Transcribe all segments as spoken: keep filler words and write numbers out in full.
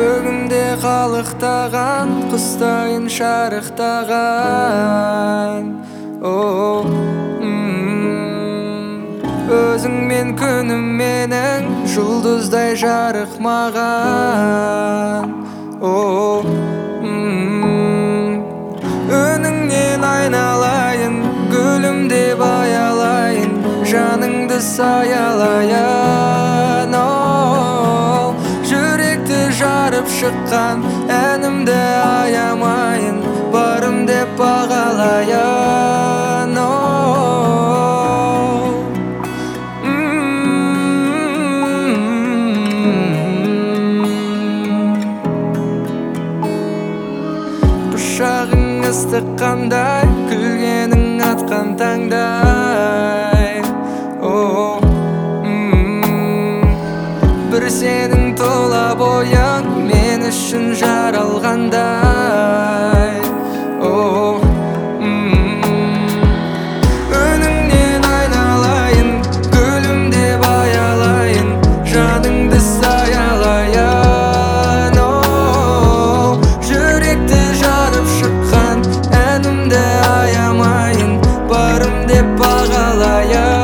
көгімде қалықтаған құстайын шарықтаған. О, өзіңмен күнім менің жұлдыздай жарық маған. О, өніңнен айналайын, гүлім деп аялайын, жаныңды саялайын. О, жүректі жарып шыққан әнімді аямайын, барым деп бағалайын. О, құшағың ыстық қандай, күлгенің атқан таңдай. О, бір сенің тола бойың мен үшін жаралғандай. О, өніңнен айналайын, гүлім деп аялайын, жаныңды саялайын. О, жүректі жарып шыққан әнімді аямайын, барым деп бағалайын.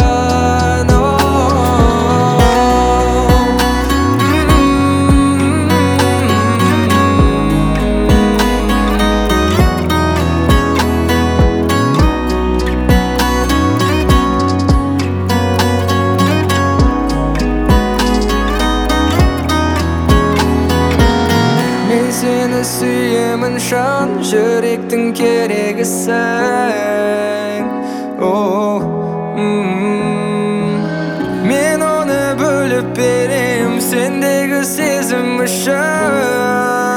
Мен сені сүйемін шын, жүректің керегісің. О, мен оны бөліп берем сендегі сезім үшін.